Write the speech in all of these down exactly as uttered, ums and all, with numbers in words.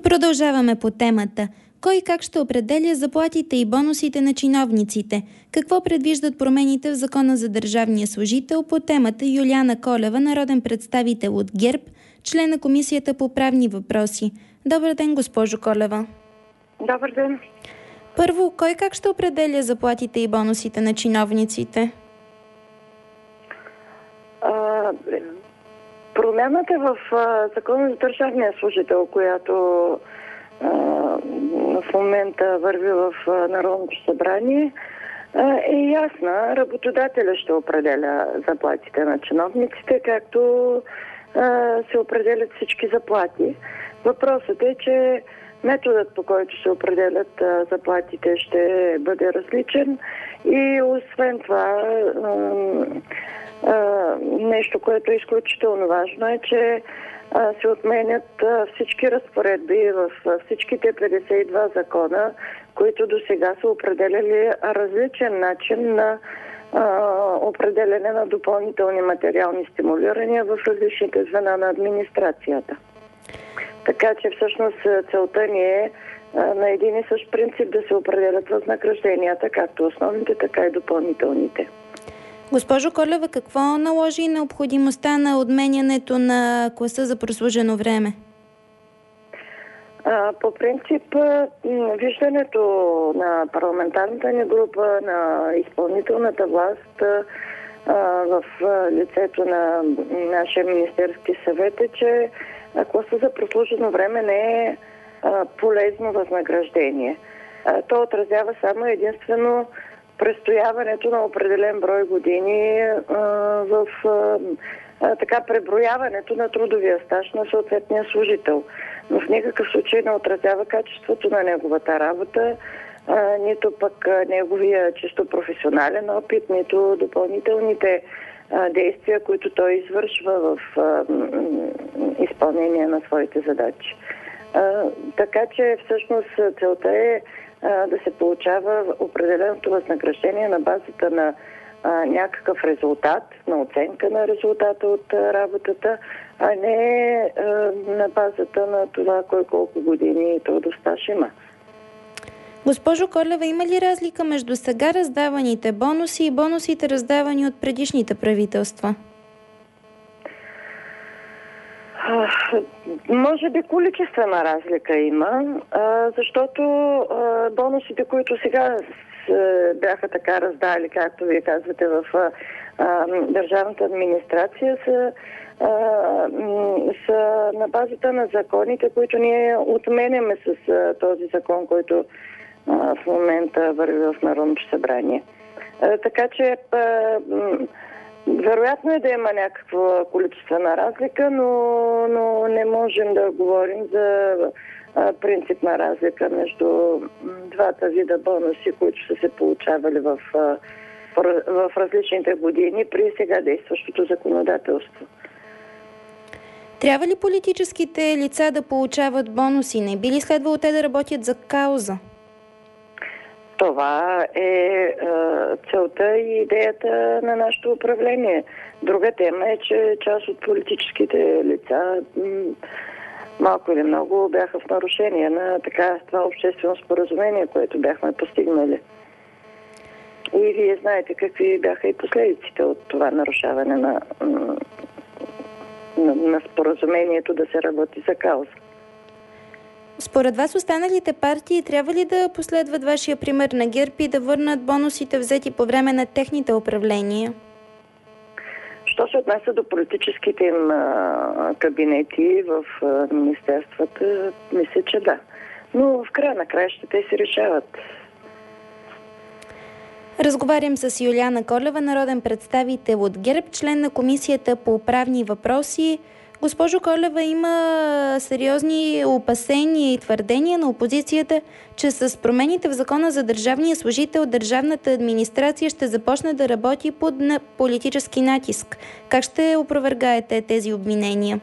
И продължаваме по темата. Кой и как ще определя заплатите и бонусите на чиновниците? Какво предвиждат промените в Закона за държавния служител? По темата Юлиана Колева, народен представител от ГЕРБ, член на Комисията по правни въпроси. Добър ден, госпожо Колева. Добър ден. Първо, кой как ще определя заплатите и бонусите на чиновниците? А, промяната в а, Закона за държавния служител, която а, в момента върви в а, Народното събрание, а, е ясна. Работодателя ще определя заплатите на чиновниците, както а, се определят всички заплати. Въпросът е, че методът, по който се определят а, заплатите, ще бъде различен и освен това а, а, нещо, което е изключително важно, е, че а, се отменят а, всички разпоредби в а, всичките петдесет и два закона, които до сега са определяли различен начин на а, определяне на допълнителни материални стимулирания в различните звена на администрацията. Така че всъщност целта ни е а, на един и същ принцип да се определят възнагражденията, както основните, така и допълнителните. Госпожо Колева, какво наложи необходимостта на отменянето на класа за прослужено време? А, по принцип, виждането на парламентарната ни група, на изпълнителната власт а, в лицето на нашия Министерски съвет е, че класа за прослужено време не е а, полезно възнаграждение. А, то отразява само единствено престояването на определен брой години а, в а, а, така преброяването на трудовия стаж на съответния служител. Но в никакъв случай не отразява качеството на неговата работа, а, нито пък а, неговия чисто професионален опит, нито допълнителните а, действия, които той извършва в а, изпълнение на своите задачи. А, така че всъщност целта е а, да се получава определеното възнаграждение на базата на а, някакъв резултат, на оценка на резултата от а, работата, а не а, на базата на това кой колко години трудов стаж има. Госпожо Колева, има ли разлика между сега раздаваните бонуси и бонусите раздавани от предишните правителства? А, може би количествена разлика има, а, защото а, бонусите, които сега с, бяха така раздали, както вие казвате, в а, а, държавната администрация, са, а, са на базата на законите, които ние отменяме с а, този закон, който а, в момента върви в Народното събрание. А, така че а, вероятно е да има някаква количествена разлика, но, но не можем да говорим за а, принципна разлика между двата вида бонуси, които са се получавали в, а, в различните години при сега действащото законодателство. Трябва ли политическите лица да получават бонуси? Не би ли следвало те да работят за кауза? Това е, е целта и идеята на нашето управление. Друга тема е, че част от политическите лица м- малко или много бяха в нарушение на така това обществено споразумение, което бяхме постигнали. И вие знаете какви бяха и последиците от това нарушаване на, на, на споразумението да се работи за кауза. Според вас останалите партии трябва ли да последват вашия пример на ГЕРБ и да върнат бонусите взети по време на техните управления? Що се отнася до политическите им а, кабинети в а, министерствата, мисля, че да. Но в края на краищата те си решават. Разговарям с Юлиана Колева, народен представител от ГЕРБ, член на Комисията по правни въпроси. Госпожо Колева, има сериозни опасения и твърдения на опозицията, че с промените в Закона за държавния служител държавната администрация ще започне да работи под политически натиск. Как ще опровергаете тези обвинения?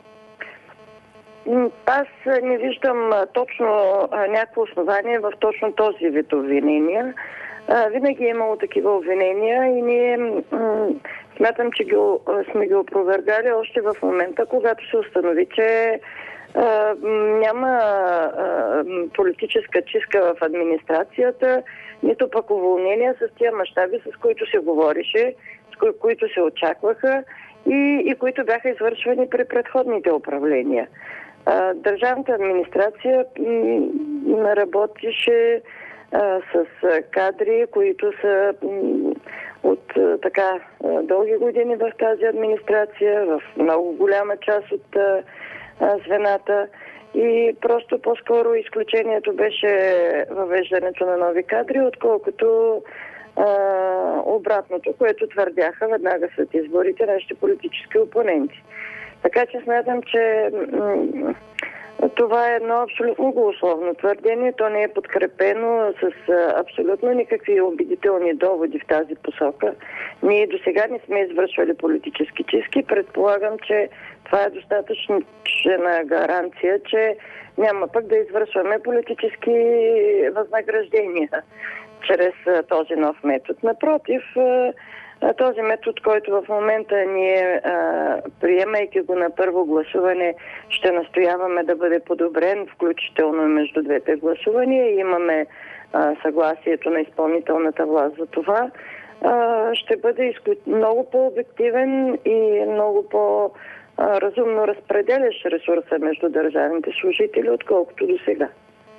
Аз не виждам точно някакво основание в точно този вид обвинения. Винаги е имало такива обвинения и ние м- смятам, че ги, сме ги опровергали още в момента, когато се установи, че А, няма а, политическа чистка в администрацията, нито пък уволнения с тия мащаби, с които се говореше, с кои, които се очакваха и, и които бяха извършвани при предходните управления. А, държавната администрация м, работеше а, с кадри, които са м, от а, така а, дълги години в тази администрация, в много голяма част от а, а, звената. И просто по-скоро изключението беше въвеждането на нови кадри, отколкото а, обратното, което твърдяха веднага след изборите нашите политически опоненти. Така че смятам, че м- това е едно абсолютно голословно твърдение. То не е подкрепено с а, абсолютно никакви убедителни доводи в тази посока. Ние до сега не сме извършвали политически чистки. Предполагам, че това е достатъчна гаранция, че няма пък да извършваме политически възнаграждения чрез а, този нов метод. Напротив, а, този метод, който в момента ние, а, приемайки го на първо гласуване, ще настояваме да бъде подобрен, включително между двете гласувания. Имаме а, съгласието на изпълнителната власт за това. А, ще бъде изклю... много по-обективен и много по-разумно разпределящ ресурса между държавните служители, отколкото до сега.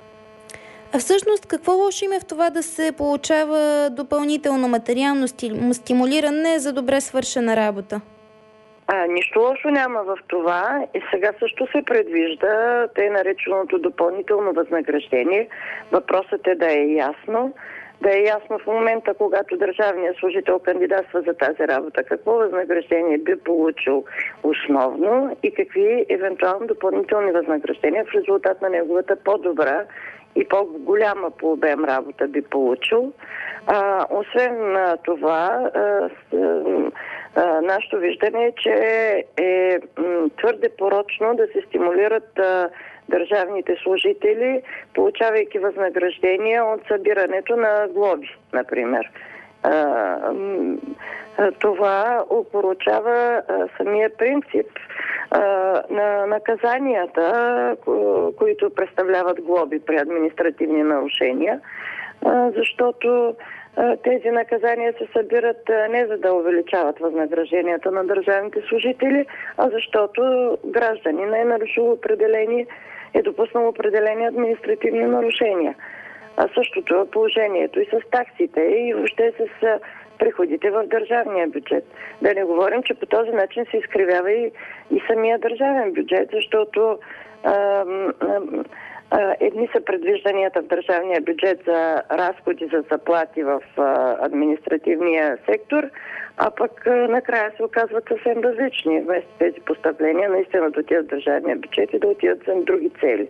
А всъщност какво лошо има в това да се получава допълнително материално стимулиране за добре свършена работа? А, нищо лошо няма в това и сега също се предвижда тъй нареченото допълнително възнаграждение. Въпросът е да е ясно. Да е ясно в момента, когато държавният служител кандидатства за тази работа, какво възнаграждение би получил основно и какви евентуално допълнителни възнаграждения в резултат на неговата по-добра и по-голяма по обем работа би получил. А, освен а, това, а, с, а, нашето виждане е, че е м, твърде порочно да се стимулират а, държавните служители, получавайки възнаграждения от събирането на глоби, например. А, м, това опорочава а, самия принцип а, на наказанията, ко- които представляват глоби при административни нарушения, а, защото а, тези наказания се събират а, не за да увеличават възнагражденията на държавните служители, а защото гражданин е нарушил определени, е допуснал определени административни нарушения. А същото е положението и с таксите, и въобще с а, приходите в държавния бюджет. Да не говорим, че по този начин се изкривява и, и самия държавен бюджет, защото а, а, а, едни са предвижданията в държавния бюджет за разходи за заплати в а, административния сектор, а пък а, накрая се оказват съвсем различни. Вместо тези постъпления наистина да отидат в държавния бюджет и да отидат за други цели.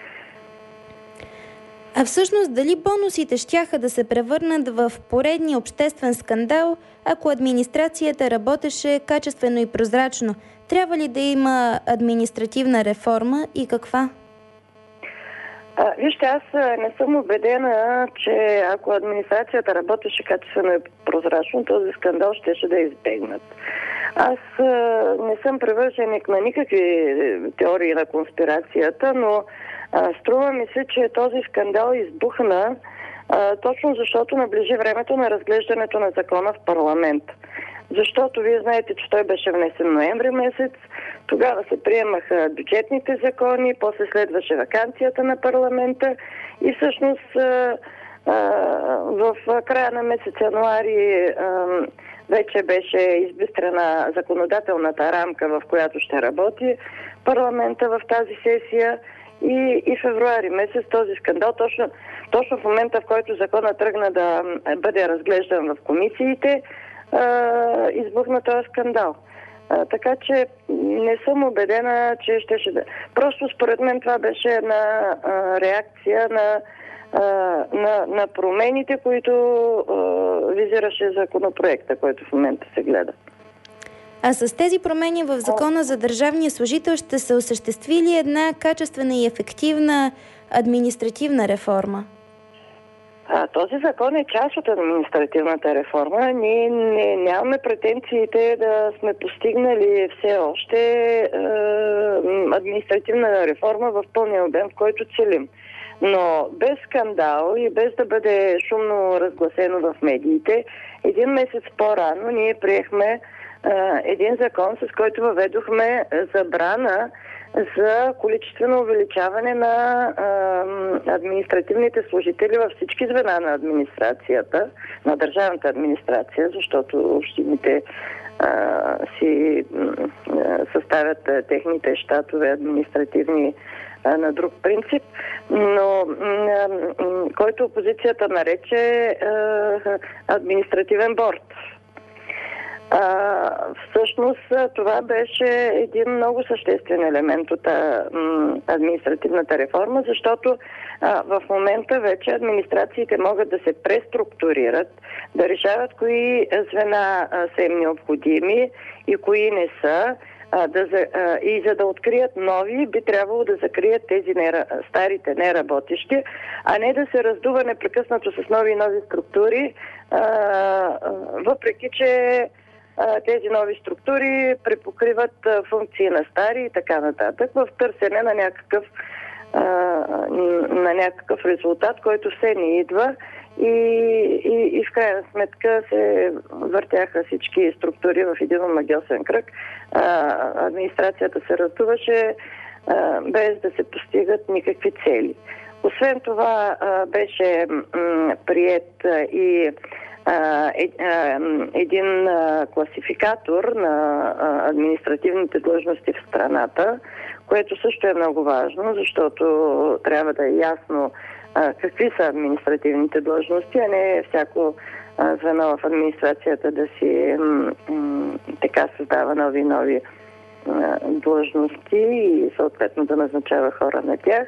А всъщност дали бонусите щяха да се превърнат в поредния обществен скандал, ако администрацията работеше качествено и прозрачно? Трябва ли да има административна реформа и каква? А, вижте, аз не съм убедена, че ако администрацията работеше качествено и прозрачно, този скандал щеше да избегнат. Аз а, не съм привърженик на никакви теории на конспирацията, но а, струва ми се, че този скандал избухна а, точно защото наближи времето на разглеждането на закона в парламент. Защото вие знаете, че той беше внесен ноември месец, тогава се приемаха бюджетните закони, после следваше ваканцията на парламента и всъщност а, а, в края на месец януари а, вече беше избистрена законодателната рамка, в която ще работи парламента в тази сесия и, и февруари месец този скандал, точно, точно в момента, в който закона тръгна да бъде разглеждан в комисиите, Uh, избухна този скандал. Uh, така че не съм убедена, че ще ще... Просто според мен това беше една uh, реакция на, uh, на, на промените, които uh, визираше законопроекта, който в момента се гледа. А с тези промени в закона за държавния служител ще се осъществи ли една качествена и ефективна административна реформа? А, този закон е част от административната реформа. Ние не, нямаме претенциите да сме постигнали все още е, административна реформа в пълния обем, в който целим. Но без скандал и без да бъде шумно разгласено в медиите, един месец по-рано ние приехме е, един закон, с който въведохме забрана за количествено увеличаване на а, административните служители във всички звена на администрацията, на държавната администрация, защото общините а, си а, съставят а, техните щатове административни а, на друг принцип, но а, който опозицията нарече а, административен борд. А, всъщност това беше един много съществен елемент от а, м, административната реформа, защото а, в момента вече администрациите могат да се преструктурират, да решават кои звена а, са им необходими и кои не са. А, да, а, и за да открият нови, би трябвало да закрият тези нера, старите неработещи, а не да се раздува непрекъснато с нови и нови структури, а, въпреки че тези нови структури препокриват функции на стари и така нататък, в търсене на някакъв, на някакъв резултат, който все не идва и, и, и в крайна сметка се въртяха всички структури в един омагьосан кръг. Администрацията се раздуваше без да се постигат никакви цели. Освен това беше приет и един класификатор на административните длъжности в страната, което също е много важно, защото трябва да е ясно какви са административните длъжности, а не всяко звено в администрацията да си така създава нови нови длъжности и съответно да назначава хора на тях.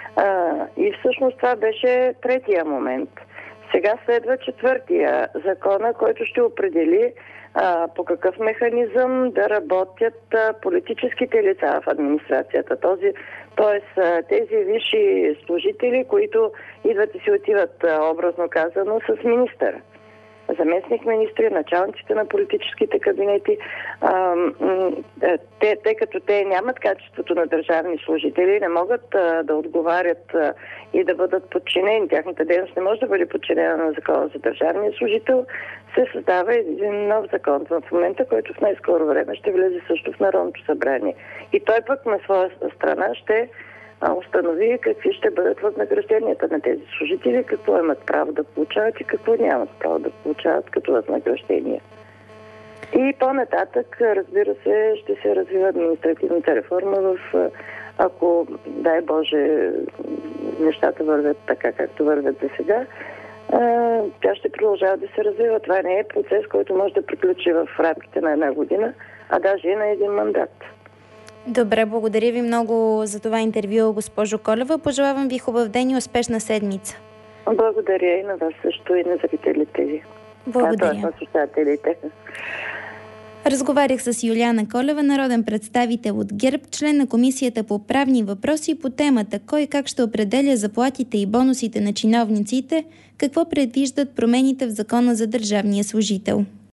И всъщност това беше третия момент. Сега следва четвъртия закона, който ще определи а, по какъв механизъм да работят а, политическите лица в администрацията. Този, тоест а, тези висши служители, които идват и си отиват, а, образно казано, с министъра. Заместник министри, началниците на политическите кабинети, а, те, тъй като те нямат качеството на държавни служители, не могат а, да отговарят а, и да бъдат подчинени. Тяхната дейност не може да бъде подчинена на закона за държавния служител. Се създава един нов закон в момента, който в най-скоро време ще влезе също в Народното събрание. И той пък на своя страна ще установи какви ще бъдат възнагражденията на тези служители, какво имат право да получават и какво нямат право да получават като възнаграждение. И по-нататък, разбира се, ще се развива административната реформа в, ако, дай Боже, нещата вървят така, както вървят за сега, тя ще продължава да се развива. Това не е процес, който може да приключи в рамките на една година, а даже и на един мандат. Добре, благодаря ви много за това интервю, госпожо Колева. Пожелавам ви хубав ден и успешна седмица. Благодаря и на вас също, и на зрителите ви. Благодаря. А, на слушателите. Разговарях с Юлиана Колева, народен представител от ГЕРБ, член на Комисията по правни въпроси по темата кой как ще определя заплатите и бонусите на чиновниците, какво предвиждат промените в Закона за държавния служител.